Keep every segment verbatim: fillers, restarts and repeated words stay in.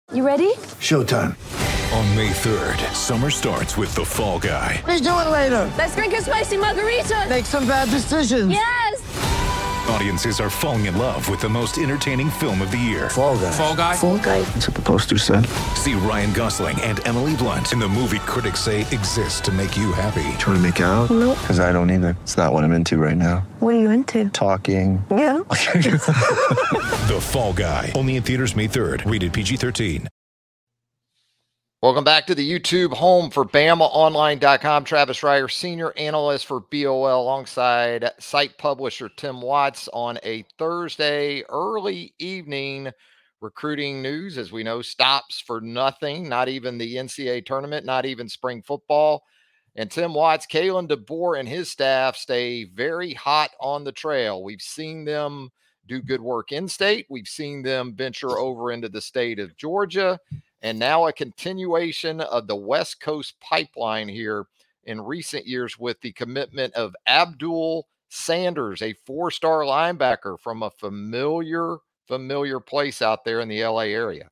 You ready? Showtime. On May third, summer starts with The Fall Guy. Let's do it later. Let's drink a spicy margarita. Make some bad decisions. Yes! Audiences are falling in love with the most entertaining film of the year. Fall Guy. Fall Guy? Fall Guy. That's what the poster said. See Ryan Gosling and Emily Blunt in the movie critics say exists to make you happy. Trying to make it out? Nope. Because I don't either. It's not what I'm into right now. What are you into? Talking. Yeah. The Fall Guy. Only in theaters May third. Rated P G thirteen. Welcome back to the YouTube home for Bama Online dot com. Travis Reier, senior analyst for B O L, alongside site publisher Tim Watts on a Thursday early evening recruiting news. As we know, stops for nothing, not even the N C double A tournament, not even spring football. And Tim Watts, Kalen DeBoer, and his staff stay very hot on the trail. We've seen them do good work in state. We've seen them venture over into the state of Georgia. And now a continuation of the West Coast pipeline here in recent years with the commitment of Abdul Sanders, a four-star linebacker from a familiar, familiar place out there in the L A area.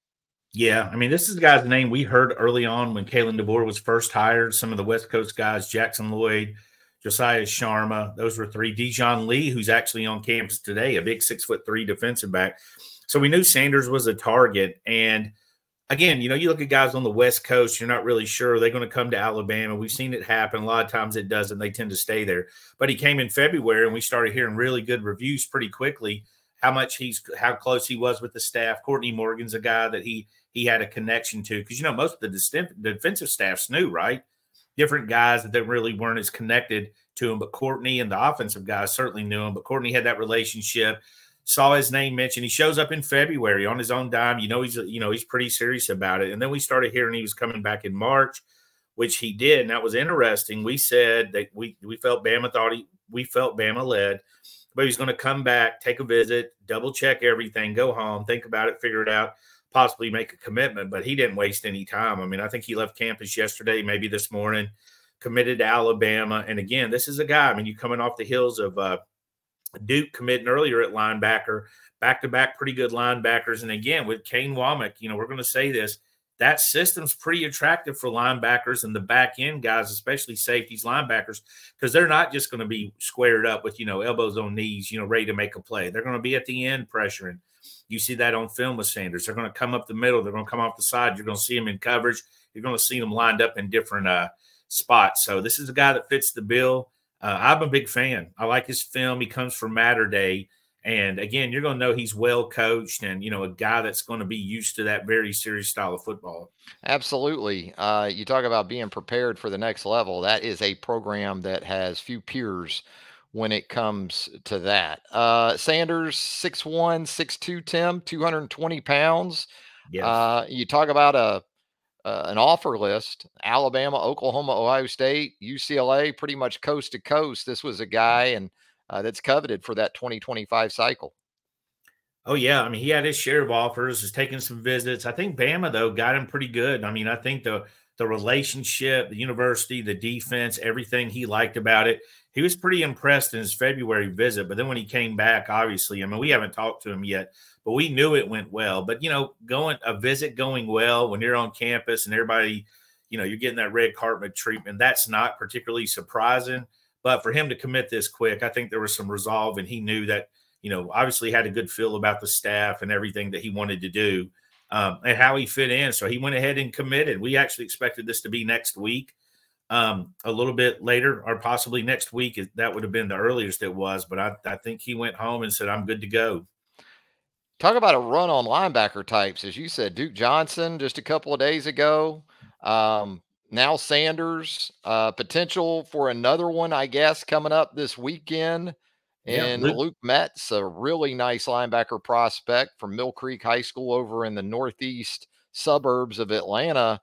Yeah, I mean, this is the guy's name we heard early on when Kalen DeBoer was first hired. Some of the West Coast guys, Jackson Lloyd, Josiah Sharma, those were three. Dijon Lee, who's actually on campus today, a big six foot three defensive back. So we knew Sanders was a target. And again, you know, you look at guys on the West Coast, you're not really sure. Are they going to come to Alabama? We've seen it happen. A lot of times it doesn't. They tend to stay there. But he came in February, and we started hearing really good reviews pretty quickly, how much he's – how close he was with the staff. Courtney Morgan's a guy that he he had a connection to because, you know, most of the, distinct, the defensive staffs knew, right? Different guys that they really weren't as connected to him. But Courtney and the offensive guys certainly knew him. But Courtney had that relationship. Saw his name mentioned. He shows up in February on his own dime. You know, he's, you know, he's pretty serious about it. And then we started hearing he was coming back in March, which he did. And that was interesting. We said that we, we felt Bama thought he, we felt Bama led, but he was going to come back, take a visit, double check everything, go home, think about it, figure it out, possibly make a commitment. But he didn't waste any time. I mean, I think he left campus yesterday, maybe this morning, committed to Alabama. And again, this is a guy, I mean, you coming off the heels of, uh, Duke committing earlier at linebacker, back-to-back pretty good linebackers. And again, with Kane Womack, you know, we're going to say this, that system's pretty attractive for linebackers and the back end guys, especially safeties, linebackers, because they're not just going to be squared up with, you know, elbows on knees, you know, ready to make a play. They're going to be at the end pressuring. You see that on film with Sanders. They're going to come up the middle. They're going to come off the side. You're going to see them in coverage. You're going to see them lined up in different uh, spots. So this is a guy that fits the bill. Uh, I'm a big fan. I like his film. He comes from Mater Day. And, again, you're going to know he's well coached and, you know, a guy that's going to be used to that very serious style of football. Absolutely. Uh, you talk about being prepared for the next level. That is a program that has few peers when it comes to that. Uh, Sanders, six one, six two, Tim, two hundred twenty pounds. Yes. Uh, you talk about a Uh, an offer list, Alabama, Oklahoma, Ohio State, U C L A, pretty much coast to coast. This was a guy and uh, that's coveted for that twenty twenty-five cycle. Oh, yeah. I mean, he had his share of offers, has taken some visits. I think Bama, though, got him pretty good. I mean, I think the the relationship, the university, the defense, everything he liked about it. He was pretty impressed in his February visit. But then when he came back, obviously, I mean, we haven't talked to him yet, but we knew it went well. But, you know, going a visit going well when you're on campus and everybody, you know, you're getting that red carpet treatment, that's not particularly surprising. But for him to commit this quick, I think there was some resolve, and he knew that, you know, obviously had a good feel about the staff and everything that he wanted to do um, and how he fit in. So he went ahead and committed. We actually expected this to be next week. Um, a little bit later, or possibly next week. That would have been the earliest it was, but I, I think he went home and said, I'm good to go. Talk about a run on linebacker types. As you said, Duke Johnson just a couple of days ago. Um, now Sanders, uh, potential for another one, I guess, coming up this weekend. And yeah, Luke. Luke Metz, a really nice linebacker prospect from Mill Creek High School over in the northeast suburbs of Atlanta.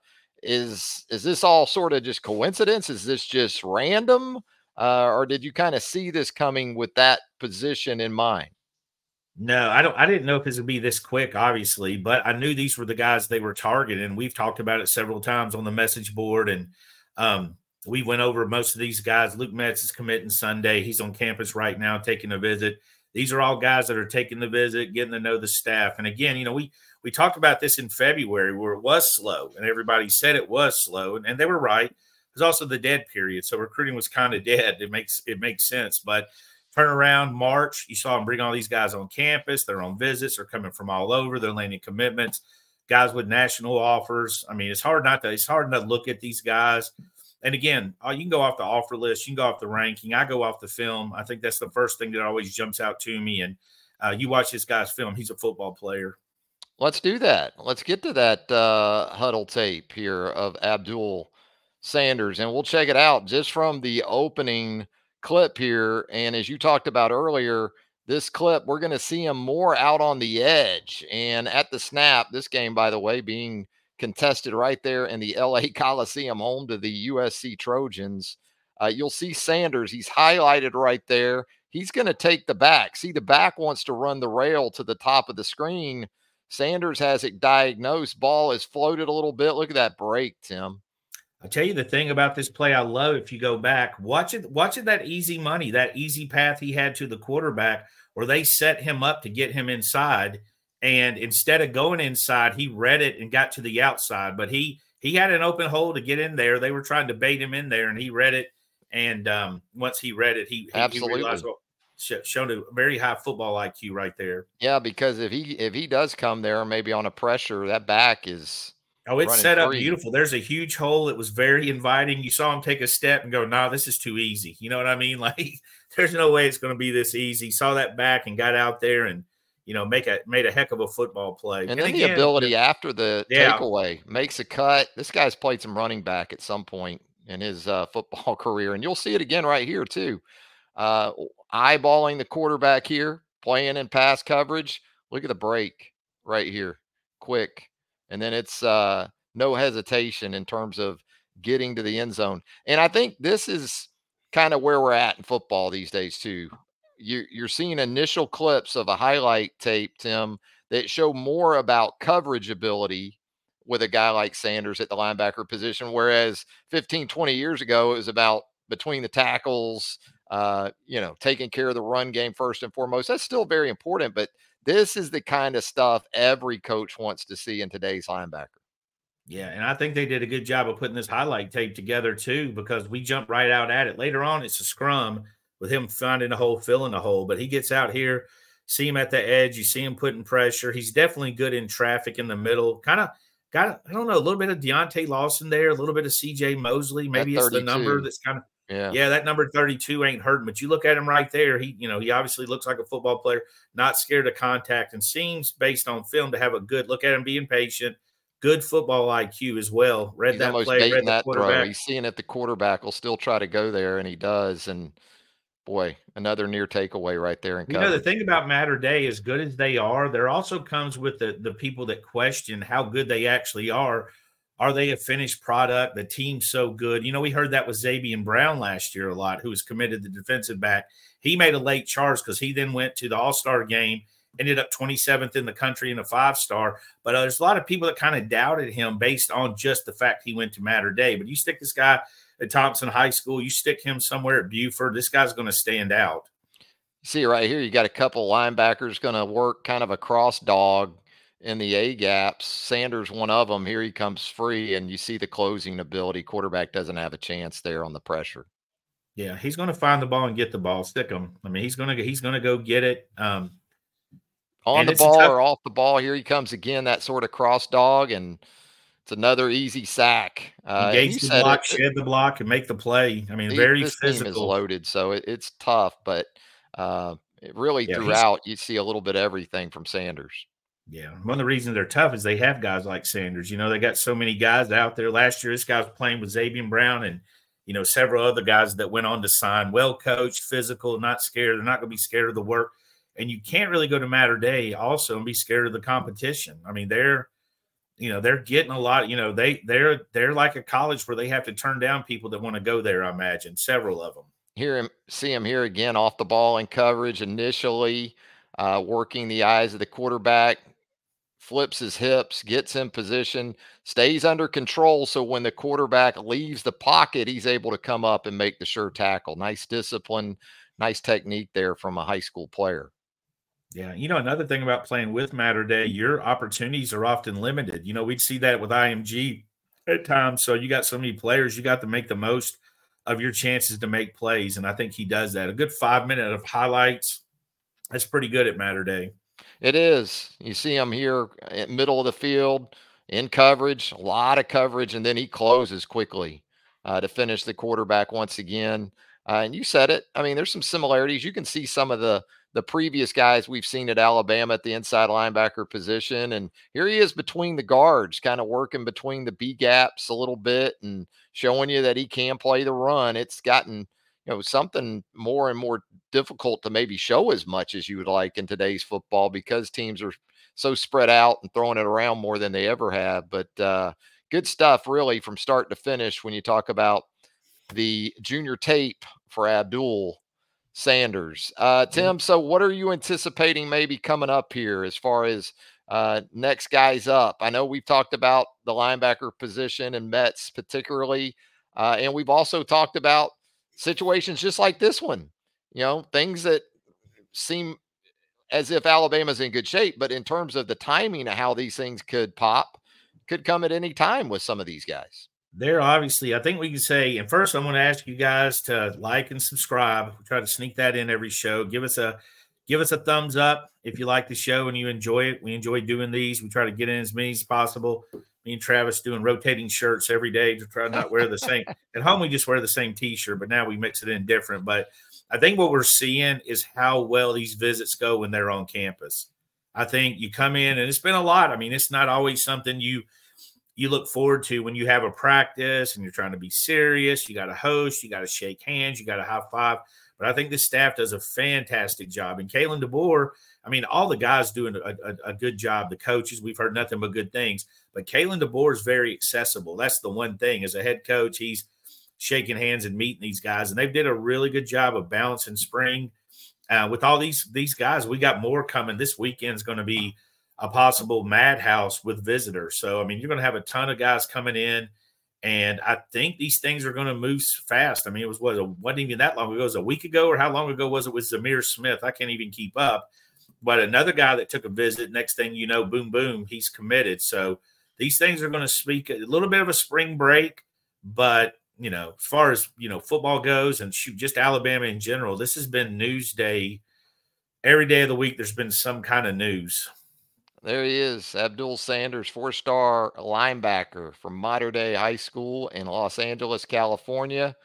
Is is this all sort of just coincidence? Is this just random? Uh, or did you kind of see this coming with that position in mind? No, I don't. I didn't know if this would be this quick, obviously, but I knew these were the guys they were targeting. We've talked about it several times on the message board, and um, we went over most of these guys. Luke Metz is committing Sunday. He's on campus right now taking a visit. these are all guys that are taking the visit, getting to know the staff. And again, you know, we we talked about this in February where it was slow and everybody said it was slow, and, and they were right. There's also the dead period, so recruiting was kind of dead. It makes it makes sense, but turn around March, you saw them bring all these guys on campus. They're on visits. They're coming from all over. They're landing commitments. Guys with national offers. I mean, it's hard not to. It's hard not to look at these guys. And again, you can go off the offer list. You can go off the ranking. I go off the film. I think that's the first thing that always jumps out to me. And uh, you watch this guy's film. He's a football player. Let's do that. Let's get to that uh, huddle tape here of Abdul Sanders, and we'll check it out just from the opening clip here. And as you talked about earlier, this clip, we're going to see him more out on the edge and at the snap. This game, by the way, being contested right there in the L A Coliseum, home to the U S C Trojans. Uh, you'll see Sanders. He's highlighted right there. He's going to take the back. See, the back wants to run the rail to the top of the screen. Sanders has it diagnosed. Ball is floated a little bit. Look at that break, Tim. I tell you the thing about this play I love, if you go back, watch it, watch it, that easy money, that easy path he had to the quarterback where they set him up to get him inside. And instead of going inside, he read it and got to the outside. But he he had an open hole to get in there. They were trying to bait him in there, and he read it. And um, once he read it, he, Absolutely. he realized, well, showed a very high football I Q right there. Yeah, because if he if he does come there, maybe on a pressure, that back is oh, it's set up free. Beautiful. There's a huge hole. It was very inviting. You saw him take a step and go, "No, nah, this is too easy." You know what I mean? Like, there's no way it's going to be this easy. Saw that back and got out there and, you know, make a made a heck of a football play. And, and then again, the ability the, after the yeah. takeaway makes a cut. This guy's played some running back at some point in his uh, football career, and you'll see it again right here too. Uh, eyeballing the quarterback here, playing in pass coverage. Look at the break right here, quick, and then it's uh, no hesitation in terms of getting to the end zone. And I think this is kind of where we're at in football these days too. You, you're seeing initial clips of a highlight tape, Tim, that show more about coverage ability with a guy like Sanders at the linebacker position, whereas fifteen, twenty years ago, it was about between the tackles, uh, you know, taking care of the run game first and foremost. That's still very important, but this is the kind of stuff every coach wants to see in today's linebacker. Yeah, and I think they did a good job of putting this highlight tape together too, because we jumped right out at it. Later on, it's a scrum with him finding a hole, filling the hole, but he gets out here, see him at the edge, you see him putting pressure. He's definitely good in traffic in the middle. Kind of got, I don't know, a little bit of Deontay Lawson there, a little bit of C J Mosley. Maybe it's the number that's kind of, yeah, yeah, that number thirty-two ain't hurting, but you look at him right there. He, you know, he obviously looks like a football player, not scared of contact, and seems based on film to have a good look at him being patient. Good football I Q as well. Read He's that almost play, read the that quarterback. throw. He's seeing it. The quarterback will still try to go there, and he does. And boy, another near takeaway right there. In you know, the thing about Matter Day, as good as they are, there also comes with the the people that question how good they actually are. Are they a finished product? The team's so good. You know, we heard that with Xavier Brown last year a lot, who was committed to defensive back. He made a late charge because he then went to the All-Star game, ended up twenty-seventh in the country in a five-star. But uh, there's a lot of people that kind of doubted him based on just the fact he went to Matter Day. But you stick this guy at Thompson High School, you stick him somewhere at Buford, this guy's going to stand out. See right here, you got a couple linebackers going to work kind of a cross dog in the A gaps. Sanders, one of them. Here he comes free, and you see the closing ability. Quarterback doesn't have a chance there on the pressure. Yeah, he's going to find the ball and get the ball. Stick him. I mean, he's going to he's going to go get it. Um, on the ball or off the ball. Here he comes again. That sort of cross dog, and it's another easy sack. Uh, Engage the block, it, shed the block, and make the play. I mean, the, very this physical. Team is loaded, so it, it's tough. But uh, it really yeah, throughout, you see a little bit of everything from Sanders. Yeah, one of the reasons they're tough is they have guys like Sanders. You know, they got so many guys out there. Last year, this guy was playing with Xavier Brown and, you know, several other guys that went on to sign. Well coached, physical, not scared. They're not going to be scared of the work. And you can't really go to Matter Day also and be scared of the competition. I mean, they're, you know, they're getting a lot. You know, they they're they're like a college where they have to turn down people that want to go there. I imagine several of them. Hear him, see him here again off the ball in coverage initially, uh, working the eyes of the quarterback. Flips his hips, gets in position, stays under control. So when the quarterback leaves the pocket, he's able to come up and make the sure tackle. Nice discipline, nice technique there from a high school player. Yeah. You know, another thing about playing with Matter Day, your opportunities are often limited. You know, we'd see that with I M G at times. So you got so many players, you got to make the most of your chances to make plays. And I think he does that. A good five minute of highlights. That's pretty good at Matter Day. It is. You see him here in middle of the field in coverage, a lot of coverage, and then he closes quickly uh, to finish the quarterback once again. Uh, and you said it. I mean, there's some similarities. You can see some of the the previous guys we've seen at Alabama at the inside linebacker position. And here he is between the guards, kind of working between the B gaps a little bit and showing you that he can play the run. It's gotten, you know, something more and more difficult to maybe show as much as you would like in today's football because teams are so spread out and throwing it around more than they ever have. But uh, good stuff really from start to finish when you talk about the junior tape for Abdul Sanders. Uh, Tim, so what are you anticipating maybe coming up here as far as uh, next guys up? I know we've talked about the linebacker position and Metz particularly, uh, and we've also talked about situations just like this one, you know, things that seem as if Alabama's in good shape, but in terms of the timing of how these things could pop, could come at any time with some of these guys. They're obviously, I think we can say, and first I want to ask you guys to like and subscribe. We try to sneak that in every show. Give us a give us a thumbs up if you like the show and you enjoy it. We enjoy doing these. We try to get in as many as possible. Me and Travis doing rotating shirts every day to try to not wear the same. At home, we just wear the same T-shirt, but now we mix it in different. But I think what we're seeing is how well these visits go when they're on campus. I think you come in, and it's been a lot. I mean, it's not always something you – you look forward to when you have a practice and you're trying to be serious. You got to host, you got to shake hands, you got to high five. But I think the staff does a fantastic job. And Kalen DeBoer, I mean, all the guys doing a, a, a good job. The coaches, we've heard nothing but good things. But Kalen DeBoer is very accessible. That's the one thing. As a head coach, he's shaking hands and meeting these guys. And they did a really good job of balancing spring. Uh, with all these these guys, we got more coming. This weekend's going to be a possible madhouse with visitors. So, I mean, you're going to have a ton of guys coming in, and I think these things are going to move fast. I mean, it was what, it wasn't even that long ago. It was a week ago, or how long ago was it with Zamir Smith? I can't even keep up. But another guy that took a visit, next thing you know, boom, boom, he's committed. So these things are going to speak a little bit of a spring break, but, you know, as far as, you know, football goes and shoot, just Alabama in general, this has been news day. Every day of the week, there's been some kind of news. There he is, Abdul Sanders, four-star linebacker from Mater Dei High School in Los Angeles, California.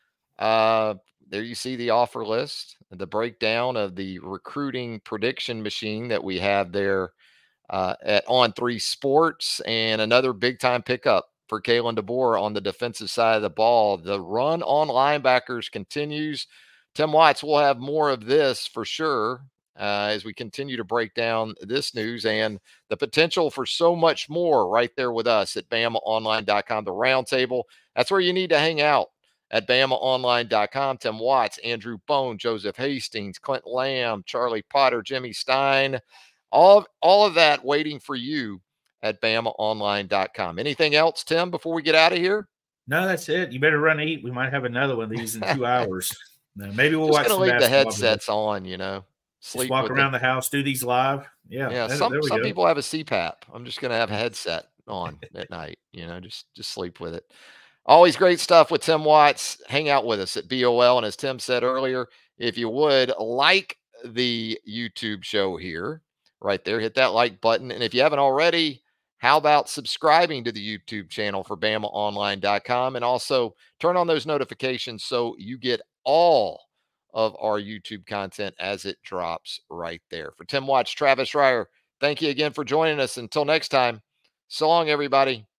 Uh, there you see the offer list, the breakdown of the recruiting prediction machine that we have there uh, at On three Sports, and another big-time pickup for Kalen DeBoer on the defensive side of the ball. The run on linebackers continues. Tim Watts will have more of this for sure. Uh, as we continue to break down this news and the potential for so much more right there with us at Bama Online dot com, the roundtable. That's where you need to hang out at Bama Online dot com. Tim Watts, Andrew Bone, Joseph Hastings, Clint Lamb, Charlie Potter, Jimmy Stein, all of, all of that waiting for you at Bama Online dot com. Anything else, Tim, before we get out of here? No, that's it. You better run and eat. We might have another one of these in two hours. No, maybe we'll Just watch gonna some leave the basketball headsets on, you know. Just walk around the house, do these live. Yeah. Yeah. There, Some there we some go. people have a C PAP. I'm just gonna have a headset on at night, you know, just just sleep with it. Always great stuff with Tim Watts. Hang out with us at B O L. And as Tim said earlier, if you would like the YouTube show here, right there, hit that like button. And if you haven't already, how about subscribing to the YouTube channel for Bama Online dot com, and also turn on those notifications so you get all of our YouTube content as it drops right there. For Tim Watts, Travis Reier, thank you again for joining us. Until next time, so long, everybody.